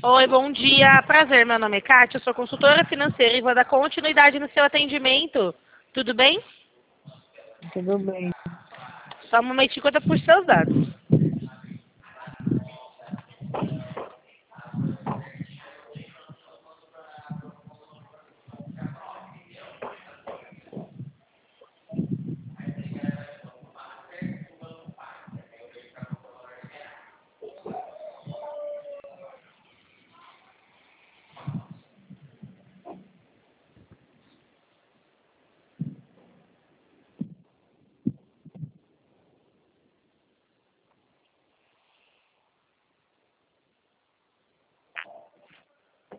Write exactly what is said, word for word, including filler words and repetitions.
Oi, bom dia. Prazer, meu nome é Kátia, eu sou consultora financeira e vou dar continuidade no seu atendimento. Tudo bem? Tudo bem. Só um momentinho que eu tô por seus dados.